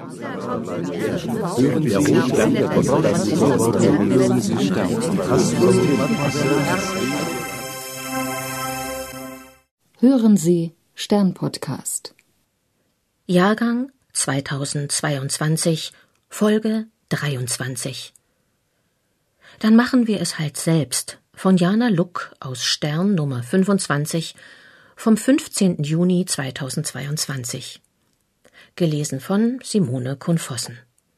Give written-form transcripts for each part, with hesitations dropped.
Hören Sie Stern-Podcast. Jahrgang 2022, Folge 23. Dann machen wir es halt selbst, von Jana Luck aus Stern Nummer 25 vom 15. Juni 2022. Gelesen von Simone Kuhn-Vossen.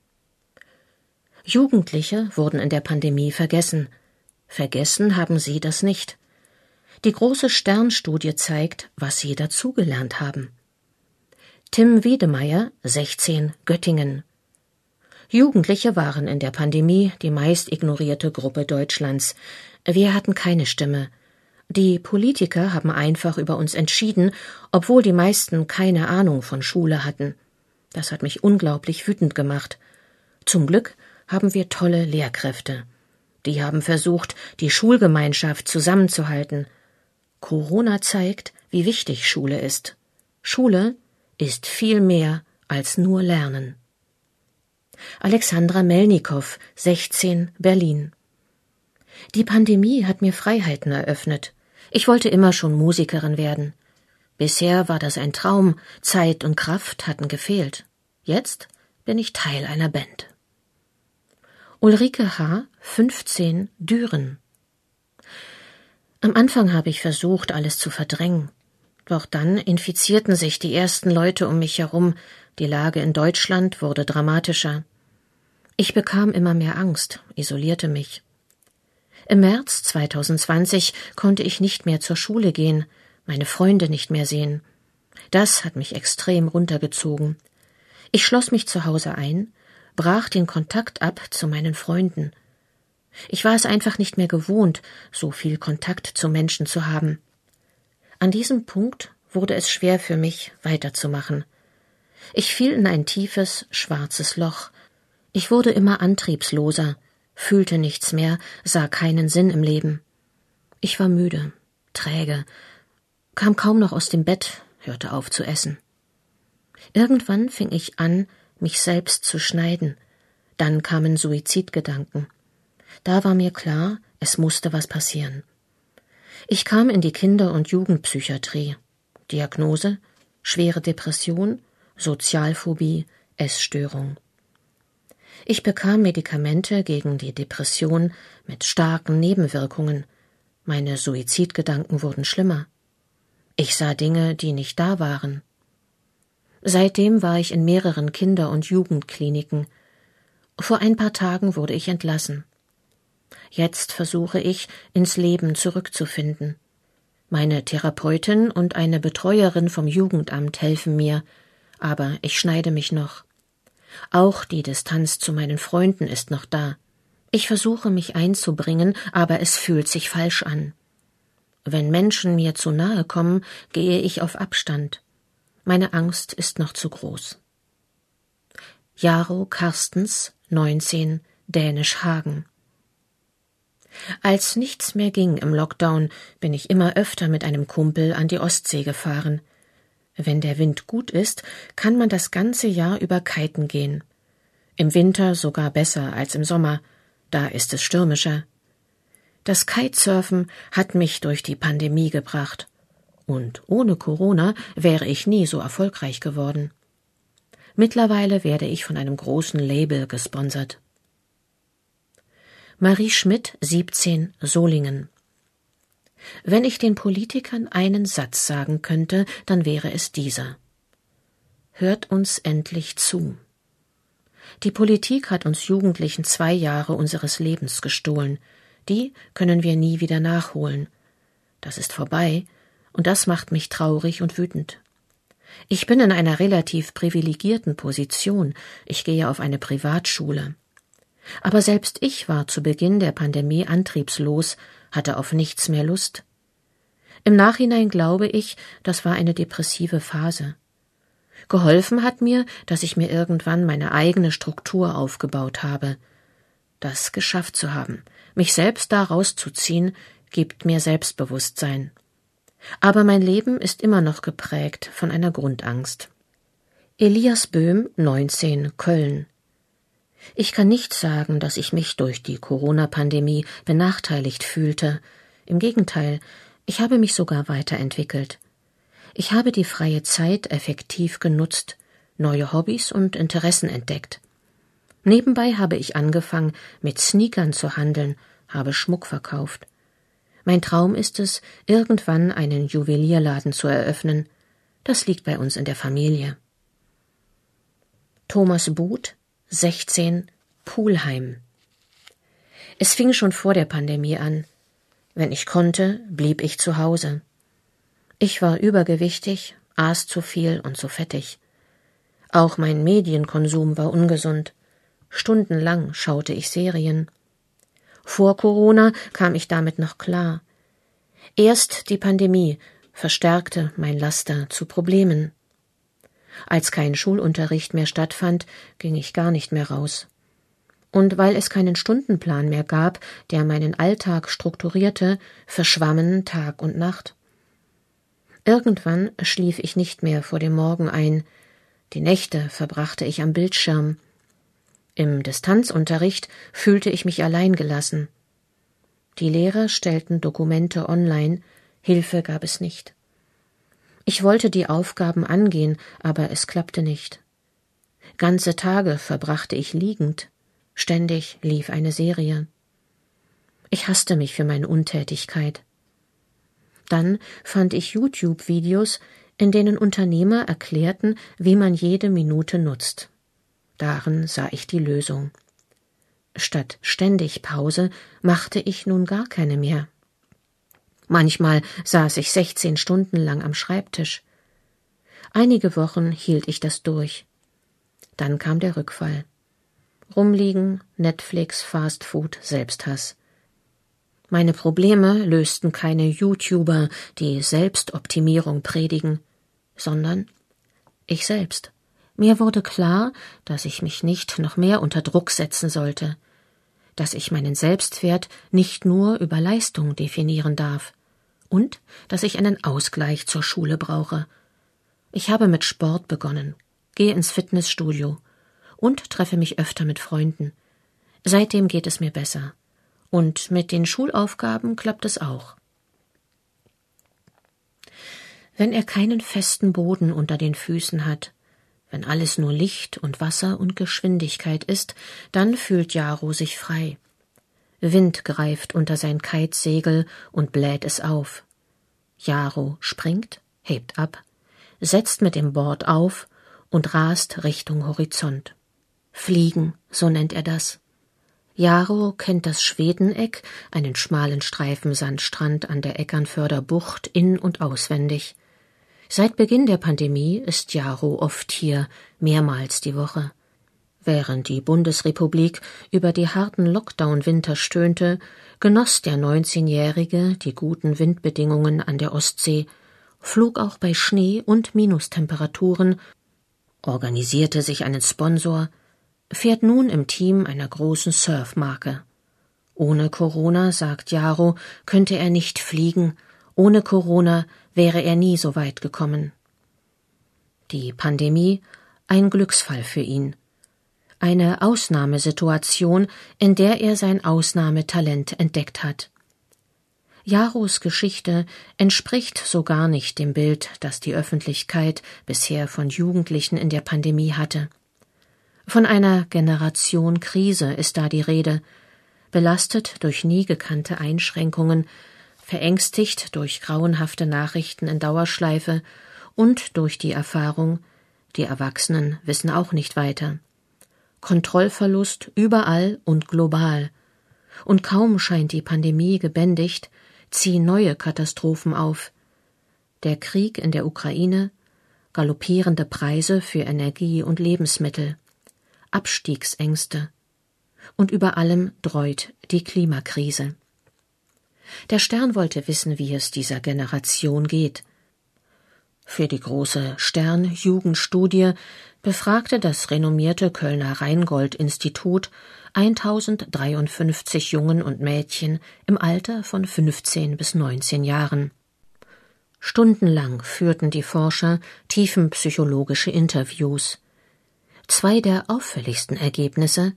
Jugendliche wurden in der Pandemie vergessen. Vergessen haben sie das nicht. Die große Stern-Studie zeigt, was sie dazugelernt haben. Tim Wiedemeyer, 16, Göttingen. Jugendliche waren in der Pandemie die meist ignorierte Gruppe Deutschlands. Wir hatten keine Stimme. Die Politiker haben einfach über uns entschieden, obwohl die meisten keine Ahnung von Schule hatten. Das hat mich unglaublich wütend gemacht. Zum Glück haben wir tolle Lehrkräfte. Die haben versucht, die Schulgemeinschaft zusammenzuhalten. Corona zeigt, wie wichtig Schule ist. Schule ist viel mehr als nur Lernen. Alexandra Melnikow, 16, Berlin. Die Pandemie hat mir Freiheiten eröffnet. Ich wollte immer schon Musikerin werden. Bisher war das ein Traum, Zeit und Kraft hatten gefehlt. Jetzt bin ich Teil einer Band. Ulrike H., 15, Düren. Am Anfang habe ich versucht, alles zu verdrängen. Doch dann infizierten sich die ersten Leute um mich herum. Die Lage in Deutschland wurde dramatischer. Ich bekam immer mehr Angst, isolierte mich. Im März 2020 konnte ich nicht mehr zur Schule gehen, meine Freunde nicht mehr sehen. Das hat mich extrem runtergezogen. Ich schloss mich zu Hause ein, brach den Kontakt ab zu meinen Freunden. Ich war es einfach nicht mehr gewohnt, so viel Kontakt zu Menschen zu haben. An diesem Punkt wurde es schwer für mich, weiterzumachen. Ich fiel in ein tiefes, schwarzes Loch. Ich wurde immer antriebsloser, fühlte nichts mehr, sah keinen Sinn im Leben. Ich war müde, träge, kam kaum noch aus dem Bett, hörte auf zu essen. Irgendwann fing ich an, mich selbst zu schneiden. Dann kamen Suizidgedanken. Da war mir klar, es musste was passieren. Ich kam in die Kinder- und Jugendpsychiatrie. Diagnose: schwere Depression, Sozialphobie, Essstörung. Ich bekam Medikamente gegen die Depression mit starken Nebenwirkungen. Meine Suizidgedanken wurden schlimmer. Ich sah Dinge, die nicht da waren. Seitdem war ich in mehreren Kinder- und Jugendkliniken. Vor ein paar Tagen wurde ich entlassen. Jetzt versuche ich, ins Leben zurückzufinden. Meine Therapeutin und eine Betreuerin vom Jugendamt helfen mir, aber ich schneide mich noch. Auch die Distanz zu meinen Freunden ist noch da. Ich versuche, mich einzubringen, aber es fühlt sich falsch an. Wenn Menschen mir zu nahe kommen, gehe ich auf Abstand. Meine Angst ist noch zu groß. Jaro Karstens, 19, Dänisch Hagen. Als nichts mehr ging im Lockdown, bin ich immer öfter mit einem Kumpel an die Ostsee gefahren. Wenn der Wind gut ist, kann man das ganze Jahr über kiten gehen. Im Winter sogar besser als im Sommer, da ist es stürmischer. Das Kitesurfen hat mich durch die Pandemie gebracht. Und ohne Corona wäre ich nie so erfolgreich geworden. Mittlerweile werde ich von einem großen Label gesponsert. Marie Schmidt, 17, Solingen. Wenn ich den Politikern einen Satz sagen könnte, dann wäre es dieser: Hört uns endlich zu. Die Politik hat uns Jugendlichen 2 Jahre unseres Lebens gestohlen. Die können wir nie wieder nachholen. Das ist vorbei, und das macht mich traurig und wütend. Ich bin in einer relativ privilegierten Position. Ich gehe auf eine Privatschule. Aber selbst ich war zu Beginn der Pandemie antriebslos, hatte auf nichts mehr Lust. Im Nachhinein glaube ich, das war eine depressive Phase. Geholfen hat mir, dass ich mir irgendwann meine eigene Struktur aufgebaut habe. Das geschafft zu haben, mich selbst da rauszuziehen, gibt mir Selbstbewusstsein. Aber mein Leben ist immer noch geprägt von einer Grundangst. Elias Böhm, 19, Köln. Ich kann nicht sagen, dass ich mich durch die Corona-Pandemie benachteiligt fühlte. Im Gegenteil, ich habe mich sogar weiterentwickelt. Ich habe die freie Zeit effektiv genutzt, neue Hobbys und Interessen entdeckt. Nebenbei habe ich angefangen, mit Sneakern zu handeln, habe Schmuck verkauft. Mein Traum ist es, irgendwann einen Juwelierladen zu eröffnen. Das liegt bei uns in der Familie. Thomas Buth, 16, Pulheim. Es fing schon vor der Pandemie an. Wenn ich konnte, blieb ich zu Hause. Ich war übergewichtig, aß zu viel und zu fettig. Auch mein Medienkonsum war ungesund. Stundenlang schaute ich Serien. Vor Corona kam ich damit noch klar. Erst die Pandemie verstärkte mein Laster zu Problemen. Als kein Schulunterricht mehr stattfand, ging ich gar nicht mehr raus. Und weil es keinen Stundenplan mehr gab, der meinen Alltag strukturierte, verschwammen Tag und Nacht. Irgendwann schlief ich nicht mehr vor dem Morgen ein. Die Nächte verbrachte ich am Bildschirm. Im Distanzunterricht fühlte ich mich alleingelassen. Die Lehrer stellten Dokumente online, Hilfe gab es nicht. Ich wollte die Aufgaben angehen, aber es klappte nicht. Ganze Tage verbrachte ich liegend. Ständig lief eine Serie. Ich hasste mich für meine Untätigkeit. Dann fand ich YouTube-Videos, in denen Unternehmer erklärten, wie man jede Minute nutzt. Darin sah ich die Lösung. Statt ständig Pause machte ich nun gar keine mehr. Manchmal saß ich 16 Stunden lang am Schreibtisch. Einige Wochen hielt ich das durch. Dann kam der Rückfall. Rumliegen, Netflix, Fastfood, Selbsthass. Meine Probleme lösten keine YouTuber, die Selbstoptimierung predigen, sondern ich selbst. Mir wurde klar, dass ich mich nicht noch mehr unter Druck setzen sollte, dass ich meinen Selbstwert nicht nur über Leistung definieren darf und dass ich einen Ausgleich zur Schule brauche. Ich habe mit Sport begonnen, gehe ins Fitnessstudio und treffe mich öfter mit Freunden. Seitdem geht es mir besser. Und mit den Schulaufgaben klappt es auch. Wenn er keinen festen Boden unter den Füßen hat, wenn alles nur Licht und Wasser und Geschwindigkeit ist, dann fühlt Jaro sich frei. Wind greift unter sein Kitesegel und bläht es auf. Jaro springt, hebt ab, setzt mit dem Board auf und rast Richtung Horizont. Fliegen, so nennt er das. Jaro kennt das Schwedeneck, einen schmalen Streifen Sandstrand an der Eckernförder Bucht, in- und auswendig. Seit Beginn der Pandemie ist Jaro oft hier, mehrmals die Woche. Während die Bundesrepublik über die harten Lockdown-Winter stöhnte, genoss der 19-Jährige die guten Windbedingungen an der Ostsee, flog auch bei Schnee und Minustemperaturen, organisierte sich einen Sponsor, fährt nun im Team einer großen Surfmarke. Ohne Corona, sagt Jaro, könnte er nicht fliegen, ohne Corona wäre er nie so weit gekommen. Die Pandemie, ein Glücksfall für ihn. Eine Ausnahmesituation, in der er sein Ausnahmetalent entdeckt hat. Jaros Geschichte entspricht so gar nicht dem Bild, das die Öffentlichkeit bisher von Jugendlichen in der Pandemie hatte. Von einer Generation Krise ist da die Rede, belastet durch nie gekannte Einschränkungen, verängstigt durch grauenhafte Nachrichten in Dauerschleife und durch die Erfahrung, die Erwachsenen wissen auch nicht weiter. Kontrollverlust überall und global. Und kaum scheint die Pandemie gebändigt, ziehen neue Katastrophen auf. Der Krieg in der Ukraine, galoppierende Preise für Energie und Lebensmittel, Abstiegsängste. Und über allem dräut die Klimakrise. Der Stern wollte wissen, wie es dieser Generation geht. Für die große Stern-Jugendstudie befragte das renommierte Kölner Rheingold-Institut 1053 Jungen und Mädchen im Alter von 15 bis 19 Jahren. Stundenlang führten die Forscher tiefenpsychologische Interviews. 2 der auffälligsten Ergebnisse: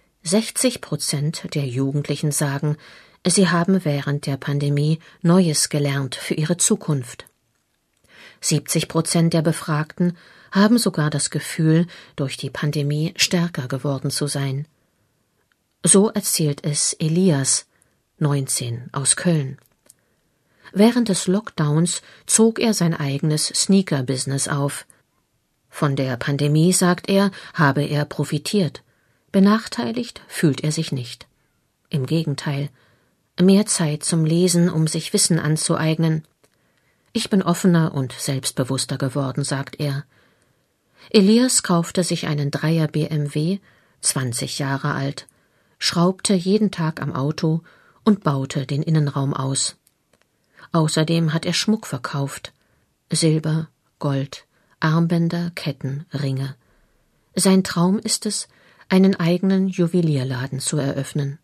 60% der Jugendlichen sagen, sie haben während der Pandemie Neues gelernt für ihre Zukunft. 70% der Befragten haben sogar das Gefühl, durch die Pandemie stärker geworden zu sein. So erzählt es Elias, 19, aus Köln. Während des Lockdowns zog er sein eigenes Sneaker-Business auf. Von der Pandemie, sagt er, habe er profitiert. Benachteiligt fühlt er sich nicht. Im Gegenteil, mehr Zeit zum Lesen, um sich Wissen anzueignen. Ich bin offener und selbstbewusster geworden, sagt er. Elias kaufte sich einen 3er BMW, 20 Jahre alt, schraubte jeden Tag am Auto und baute den Innenraum aus. Außerdem hat er Schmuck verkauft: Silber, Gold, Armbänder, Ketten, Ringe. Sein Traum ist es, einen eigenen Juwelierladen zu eröffnen.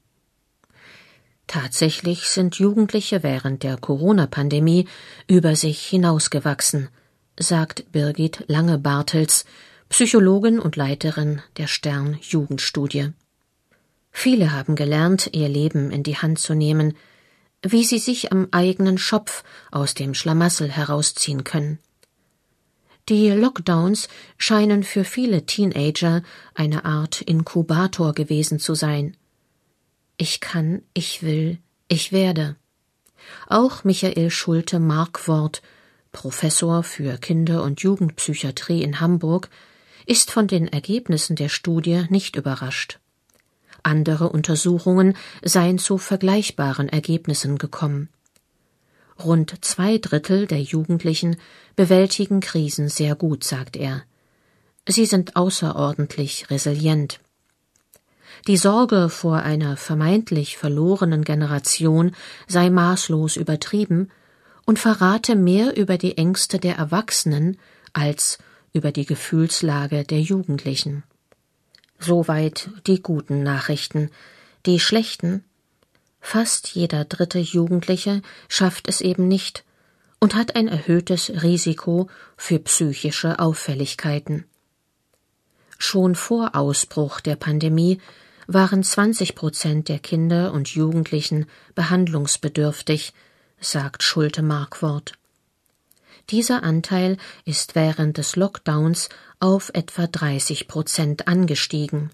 Tatsächlich sind Jugendliche während der Corona-Pandemie über sich hinausgewachsen, sagt Birgit Lange-Bartels, Psychologin und Leiterin der Stern-Jugendstudie. Viele haben gelernt, ihr Leben in die Hand zu nehmen, wie sie sich am eigenen Schopf aus dem Schlamassel herausziehen können. Die Lockdowns scheinen für viele Teenager eine Art Inkubator gewesen zu sein. Ich kann, ich will, ich werde. Auch Michael Schulte-Markwort, Professor für Kinder- und Jugendpsychiatrie in Hamburg, ist von den Ergebnissen der Studie nicht überrascht. Andere Untersuchungen seien zu vergleichbaren Ergebnissen gekommen. Rund 2/3 der Jugendlichen bewältigen Krisen sehr gut, sagt er. Sie sind außerordentlich resilient. Die Sorge vor einer vermeintlich verlorenen Generation sei maßlos übertrieben und verrate mehr über die Ängste der Erwachsenen als über die Gefühlslage der Jugendlichen. Soweit die guten Nachrichten. Die schlechten: Fast jeder 3. Jugendliche schafft es eben nicht und hat ein erhöhtes Risiko für psychische Auffälligkeiten. Schon vor Ausbruch der Pandemie waren 20% der Kinder und Jugendlichen behandlungsbedürftig, sagt Schulte-Markwort. Dieser Anteil ist während des Lockdowns auf etwa 30% angestiegen.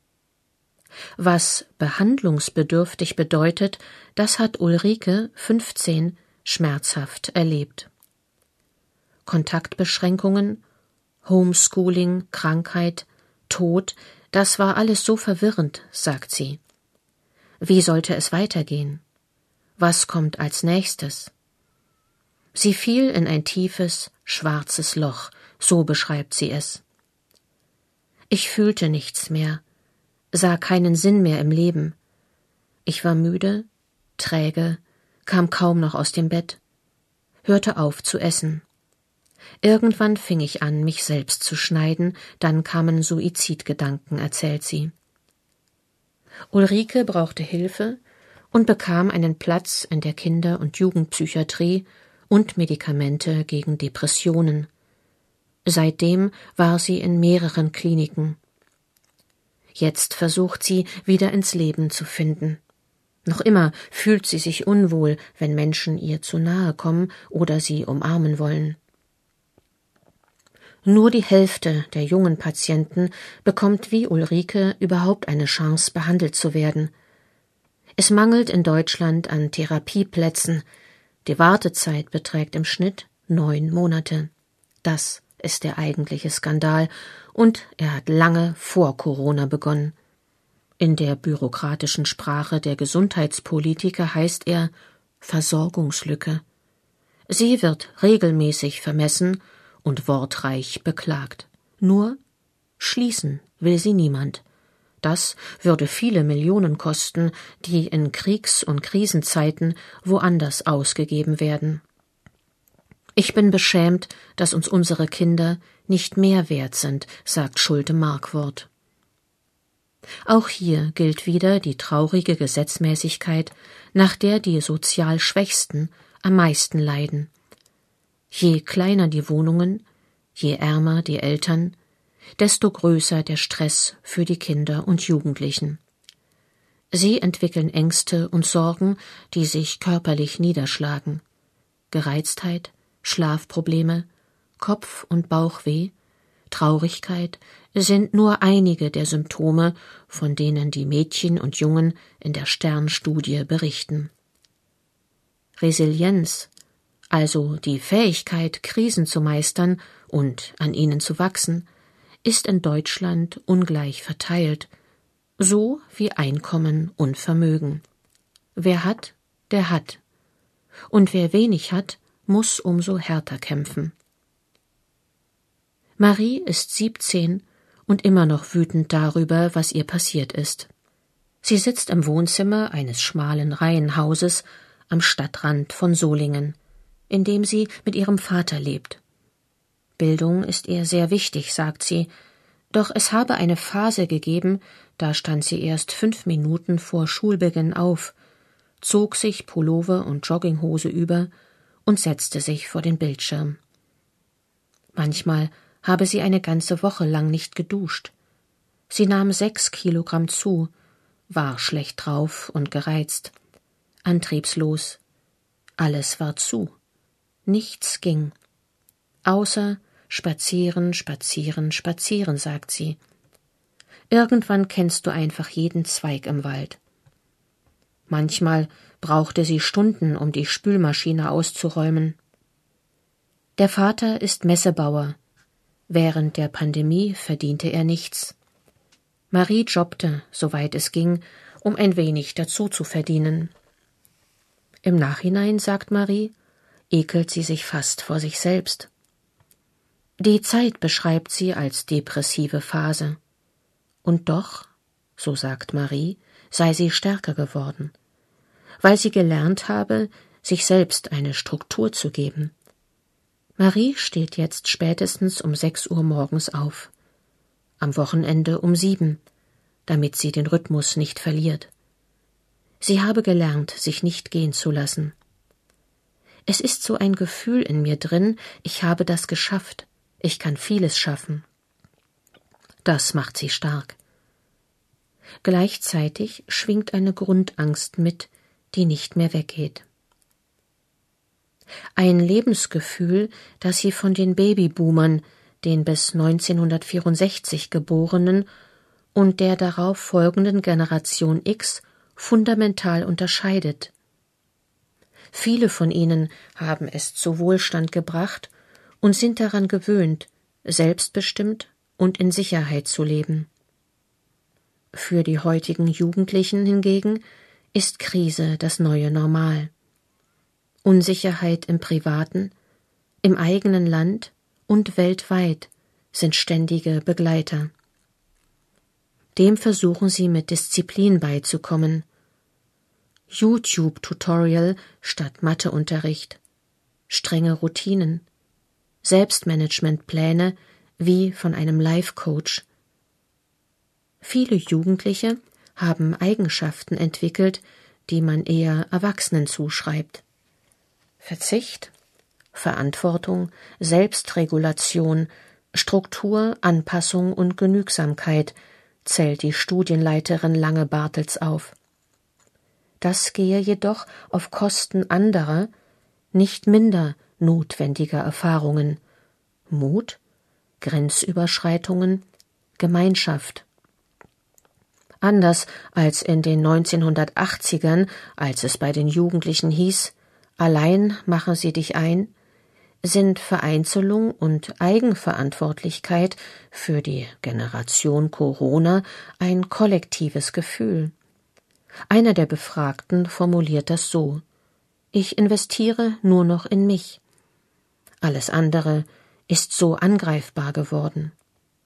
Was behandlungsbedürftig bedeutet, das hat Ulrike, 15, schmerzhaft erlebt. Kontaktbeschränkungen, Homeschooling, Krankheit, Tod, das war alles so verwirrend, sagt sie. Wie sollte es weitergehen? Was kommt als nächstes? Sie fiel in ein tiefes, schwarzes Loch, so beschreibt sie es. Ich fühlte nichts mehr, sah keinen Sinn mehr im Leben. Ich war müde, träge, kam kaum noch aus dem Bett, hörte auf zu essen. Irgendwann fing ich an, mich selbst zu schneiden, dann kamen Suizidgedanken, erzählt sie. Ulrike brauchte Hilfe und bekam einen Platz in der Kinder- und Jugendpsychiatrie und Medikamente gegen Depressionen. Seitdem war sie in mehreren Kliniken. Jetzt versucht sie, wieder ins Leben zu finden. Noch immer fühlt sie sich unwohl, wenn Menschen ihr zu nahe kommen oder sie umarmen wollen. Nur die Hälfte der jungen Patienten bekommt wie Ulrike überhaupt eine Chance, behandelt zu werden. Es mangelt in Deutschland an Therapieplätzen. Die Wartezeit beträgt im Schnitt 9 Monate. Das ist der eigentliche Skandal, und er hat lange vor Corona begonnen. In der bürokratischen Sprache der Gesundheitspolitiker heißt er Versorgungslücke. Sie wird regelmäßig vermessen und wortreich beklagt. Nur schließen will sie niemand. Das würde viele Millionen kosten, die in Kriegs- und Krisenzeiten woanders ausgegeben werden. Ich bin beschämt, dass uns unsere Kinder nicht mehr wert sind, sagt Schulte-Markwort. Auch hier gilt wieder die traurige Gesetzmäßigkeit, nach der die sozial Schwächsten am meisten leiden. Je kleiner die Wohnungen, je ärmer die Eltern, desto größer der Stress für die Kinder und Jugendlichen. Sie entwickeln Ängste und Sorgen, die sich körperlich niederschlagen. Gereiztheit, Schlafprobleme, Kopf- und Bauchweh, Traurigkeit sind nur einige der Symptome, von denen die Mädchen und Jungen in der Stern-Studie berichten. Resilienz, also die Fähigkeit, Krisen zu meistern und an ihnen zu wachsen, ist in Deutschland ungleich verteilt, so wie Einkommen und Vermögen. Wer hat, der hat. Und wer wenig hat, muss umso härter kämpfen. Marie ist 17 und immer noch wütend darüber, was ihr passiert ist. Sie sitzt im Wohnzimmer eines schmalen Reihenhauses am Stadtrand von Solingen, in dem sie mit ihrem Vater lebt. Bildung ist ihr sehr wichtig, sagt sie, doch es habe eine Phase gegeben, da stand sie erst 5 Minuten vor Schulbeginn auf, zog sich Pullover und Jogginghose über und setzte sich vor den Bildschirm. Manchmal habe sie eine ganze Woche lang nicht geduscht. Sie nahm 6 Kilogramm zu, war schlecht drauf und gereizt, antriebslos. Alles war zu. Nichts ging. Außer spazieren, spazieren, spazieren, sagt sie. Irgendwann kennst du einfach jeden Zweig im Wald. Manchmal brauchte sie Stunden, um die Spülmaschine auszuräumen. Der Vater ist Messebauer. Während der Pandemie verdiente er nichts. Marie jobbte, soweit es ging, um ein wenig dazu zu verdienen. Im Nachhinein, sagt Marie, ekelt sie sich fast vor sich selbst. Die Zeit beschreibt sie als depressive Phase. Und doch, so sagt Marie, sei sie stärker geworden, weil sie gelernt habe, sich selbst eine Struktur zu geben. Marie steht jetzt spätestens um 6 Uhr morgens auf, am Wochenende um 7, damit sie den Rhythmus nicht verliert. Sie habe gelernt, sich nicht gehen zu lassen. Es ist so ein Gefühl in mir drin, ich habe das geschafft, ich kann vieles schaffen. Das macht sie stark. Gleichzeitig schwingt eine Grundangst mit, die nicht mehr weggeht. Ein Lebensgefühl, das sie von den Babyboomern, den bis 1964 Geborenen und der darauf folgenden Generation X fundamental unterscheidet. Viele von ihnen haben es zu Wohlstand gebracht und sind daran gewöhnt, selbstbestimmt und in Sicherheit zu leben. Für die heutigen Jugendlichen hingegen ist Krise das neue Normal. Unsicherheit im Privaten, im eigenen Land und weltweit sind ständige Begleiter. Dem versuchen sie mit Disziplin beizukommen. YouTube-Tutorial statt Matheunterricht, strenge Routinen, Selbstmanagementpläne wie von einem Life-Coach. Viele Jugendliche haben Eigenschaften entwickelt, die man eher Erwachsenen zuschreibt. Verzicht, Verantwortung, Selbstregulation, Struktur, Anpassung und Genügsamkeit zählt die Studienleiterin Lange-Bartels auf. Das gehe jedoch auf Kosten anderer, nicht minder notwendiger Erfahrungen: Mut, Grenzüberschreitungen, Gemeinschaft. Anders als in den 1980ern, als es bei den Jugendlichen hieß, allein machen sie dich ein, sind Vereinzelung und Eigenverantwortlichkeit für die Generation Corona ein kollektives Gefühl. Einer der Befragten formuliert das so: Ich investiere nur noch in mich. Alles andere ist so angreifbar geworden.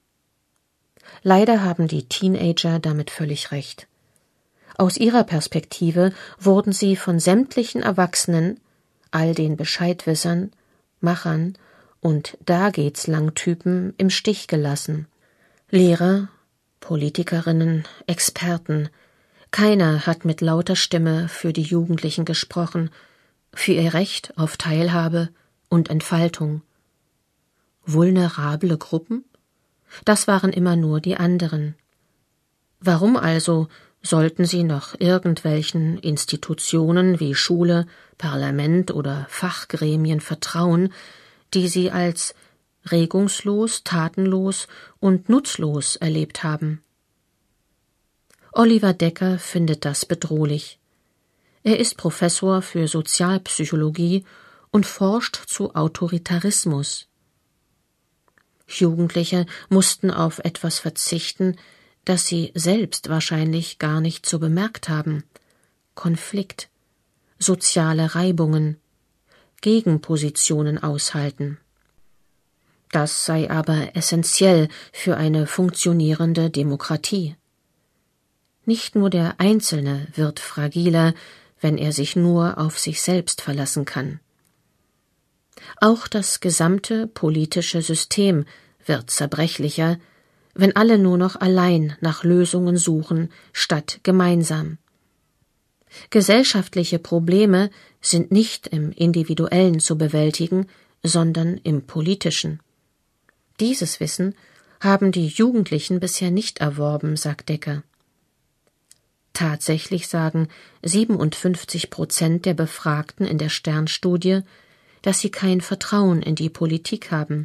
Leider haben die Teenager damit völlig recht. Aus ihrer Perspektive wurden sie von sämtlichen Erwachsenen, all den Bescheidwissern, Machern und Da-geht's-lang-Typen im Stich gelassen. Lehrer, Politikerinnen, Experten, keiner hat mit lauter Stimme für die Jugendlichen gesprochen, für ihr Recht auf Teilhabe, und Entfaltung. Vulnerable Gruppen? Das waren immer nur die anderen. Warum also sollten sie noch irgendwelchen Institutionen wie Schule, Parlament oder Fachgremien vertrauen, die sie als regungslos, tatenlos und nutzlos erlebt haben? Oliver Decker findet das bedrohlich. Er ist Professor für Sozialpsychologie und forscht zu Autoritarismus. Jugendliche mussten auf etwas verzichten, das sie selbst wahrscheinlich gar nicht so bemerkt haben: Konflikt, soziale Reibungen, Gegenpositionen aushalten. Das sei aber essentiell für eine funktionierende Demokratie. Nicht nur der Einzelne wird fragiler, wenn er sich nur auf sich selbst verlassen kann. Auch das gesamte politische System wird zerbrechlicher, wenn alle nur noch allein nach Lösungen suchen, statt gemeinsam. Gesellschaftliche Probleme sind nicht im Individuellen zu bewältigen, sondern im Politischen. Dieses Wissen haben die Jugendlichen bisher nicht erworben, sagt Decker. Tatsächlich sagen 57% der Befragten in der Stern-Studie, dass sie kein Vertrauen in die Politik haben.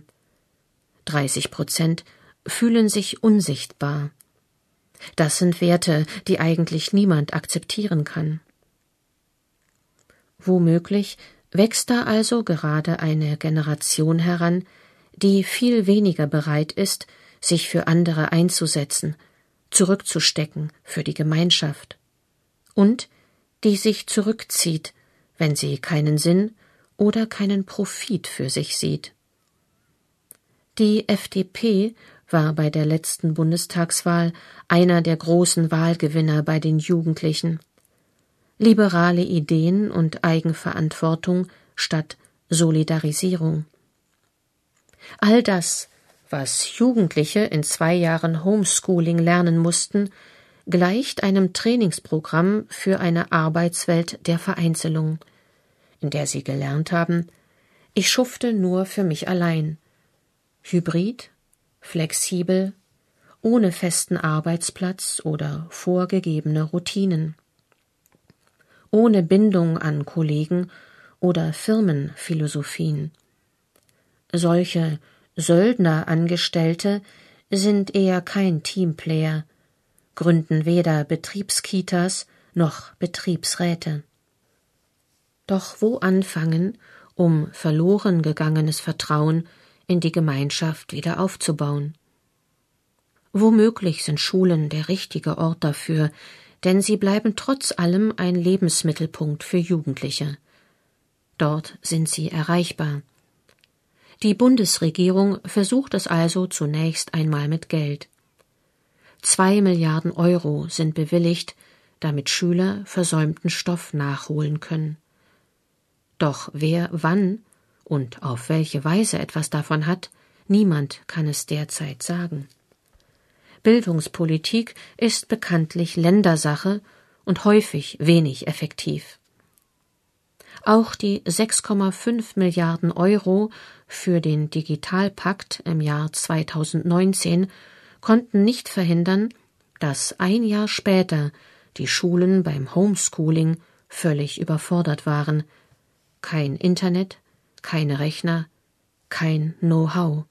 30% fühlen sich unsichtbar. Das sind Werte, die eigentlich niemand akzeptieren kann. Womöglich wächst da also gerade eine Generation heran, die viel weniger bereit ist, sich für andere einzusetzen, zurückzustecken für die Gemeinschaft, und die sich zurückzieht, wenn sie keinen Sinn oder keinen Profit für sich sieht. Die FDP war bei der letzten Bundestagswahl einer der großen Wahlgewinner bei den Jugendlichen. Liberale Ideen und Eigenverantwortung statt Solidarisierung. All das, was Jugendliche in 2 Jahren Homeschooling lernen mussten, gleicht einem Trainingsprogramm für eine Arbeitswelt der Vereinzelung, in der sie gelernt haben: Ich schufte nur für mich allein. Hybrid, flexibel, ohne festen Arbeitsplatz oder vorgegebene Routinen. Ohne Bindung an Kollegen oder Firmenphilosophien. Solche Söldnerangestellte sind eher kein Teamplayer, gründen weder Betriebskitas noch Betriebsräte. Doch wo anfangen, um verloren gegangenes Vertrauen in die Gemeinschaft wieder aufzubauen? Womöglich sind Schulen der richtige Ort dafür, denn sie bleiben trotz allem ein Lebensmittelpunkt für Jugendliche. Dort sind sie erreichbar. Die Bundesregierung versucht es also zunächst einmal mit Geld. 2 Milliarden Euro sind bewilligt, damit Schüler versäumten Stoff nachholen können. Doch wer wann und auf welche Weise etwas davon hat, niemand kann es derzeit sagen. Bildungspolitik ist bekanntlich Ländersache und häufig wenig effektiv. Auch die 6,5 Milliarden Euro für den Digitalpakt im Jahr 2019 konnten nicht verhindern, dass 1 Jahr später die Schulen beim Homeschooling völlig überfordert waren. Kein Internet, keine Rechner, kein Know-how.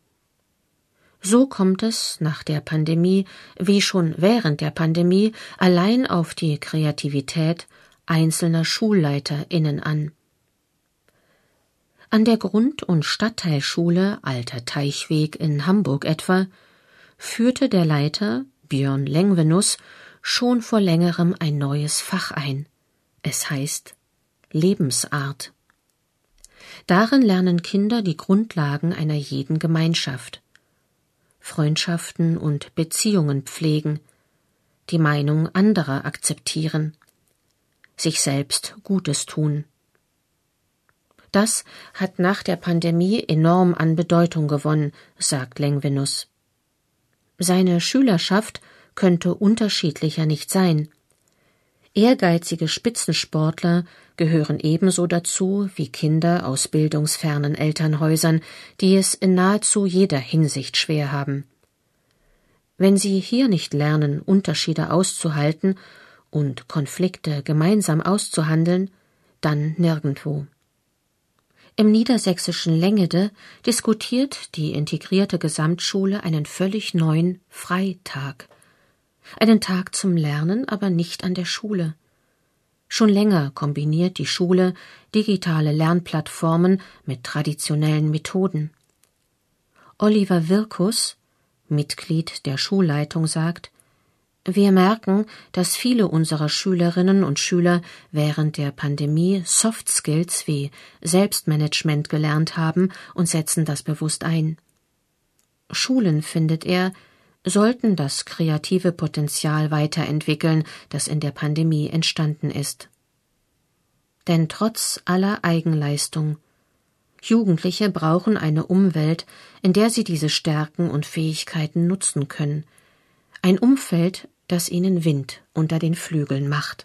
So kommt es nach der Pandemie, wie schon während der Pandemie, allein auf die Kreativität einzelner SchulleiterInnen an. An der Grund- und Stadtteilschule Alter Teichweg in Hamburg etwa führte der Leiter, Björn Lengvenus, schon vor längerem ein neues Fach ein. Es heißt Lebensart. Darin lernen Kinder die Grundlagen einer jeden Gemeinschaft. Freundschaften und Beziehungen pflegen, die Meinung anderer akzeptieren, sich selbst Gutes tun. Das hat nach der Pandemie enorm an Bedeutung gewonnen, sagt Lengvenus. Seine Schülerschaft könnte unterschiedlicher nicht sein. Ehrgeizige Spitzensportler gehören ebenso dazu wie Kinder aus bildungsfernen Elternhäusern, die es in nahezu jeder Hinsicht schwer haben. Wenn sie hier nicht lernen, Unterschiede auszuhalten und Konflikte gemeinsam auszuhandeln, dann nirgendwo. Im niedersächsischen Lengede diskutiert die integrierte Gesamtschule einen völlig neuen Freitag. Einen Tag zum Lernen, aber nicht an der Schule. Schon länger kombiniert die Schule digitale Lernplattformen mit traditionellen Methoden. Oliver Wirkus, Mitglied der Schulleitung, sagt: Wir merken, dass viele unserer Schülerinnen und Schüler während der Pandemie Soft Skills wie Selbstmanagement gelernt haben und setzen das bewusst ein. Schulen, findet er, sollten das kreative Potenzial weiterentwickeln, das in der Pandemie entstanden ist. Denn trotz aller Eigenleistung, Jugendliche brauchen eine Umwelt, in der sie diese Stärken und Fähigkeiten nutzen können. Ein Umfeld, das ihnen Wind unter den Flügeln macht.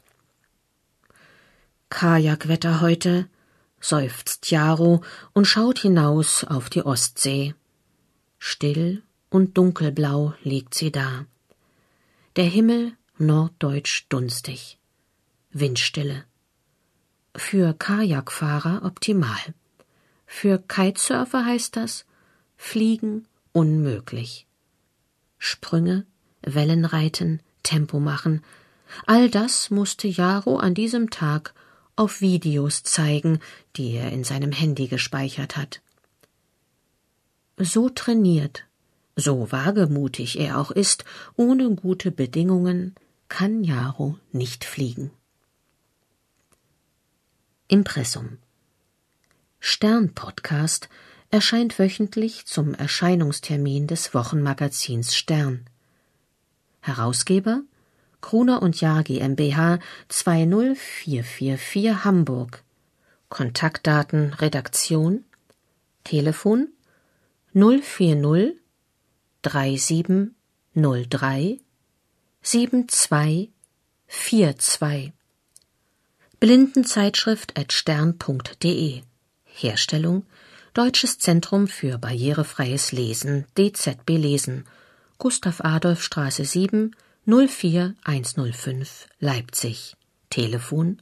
Kajakwetter heute, seufzt Jaro und schaut hinaus auf die Ostsee. Still und dunkelblau liegt sie da. Der Himmel norddeutsch dunstig. Windstille. Für Kajakfahrer optimal. Für Kitesurfer heißt das: Fliegen unmöglich. Sprünge, Wellenreiten, Tempo machen, all das musste Jaro an diesem Tag auf Videos zeigen, die er in seinem Handy gespeichert hat. So trainiert, so wagemutig er auch ist, ohne gute Bedingungen kann Jaro nicht fliegen. Impressum. Stern-Podcast erscheint wöchentlich zum Erscheinungstermin des Wochenmagazins Stern. Herausgeber: Gruner & Jahr GmbH 20444 Hamburg. Kontaktdaten Redaktion: Telefon 040 3703 7242. Blindenzeitschrift@stern.de. Herstellung: Deutsches Zentrum für barrierefreies Lesen, DZB Lesen, Gustav-Adolf-Straße 7, 04105, Leipzig. Telefon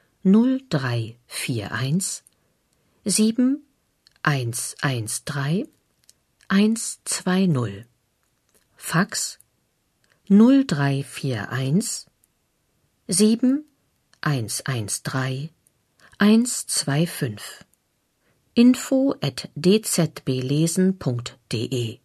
0341 7113 120. Fax 0341 7113 125. info@dzblesen.de.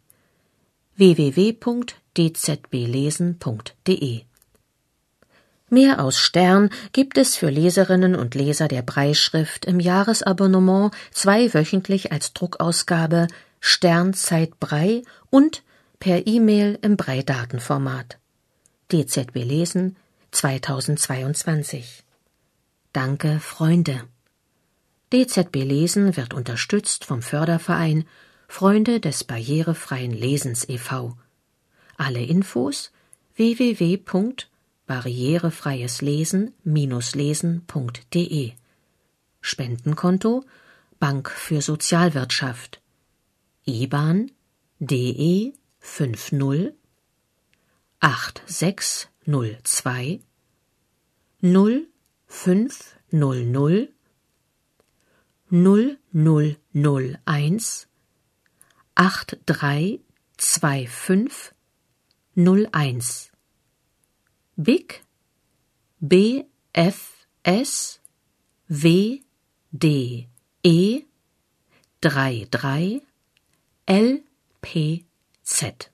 www.dzblesen.de. Mehr aus Stern gibt es für Leserinnen und Leser der Brailleschrift im Jahresabonnement 2-wöchentlich als Druckausgabe Sternzeit Braille und per E-Mail im Braille-Datenformat. DZB Lesen 2022. Danke, Freunde. DZB Lesen wird unterstützt vom Förderverein Freunde des barrierefreien Lesens e.V. Alle Infos www.barrierefreieslesen-lesen.de. Spendenkonto Bank für Sozialwirtschaft. IBAN DE 50 8602 0500 0001 8325 01. BIC BFS WDE 33 LPZ.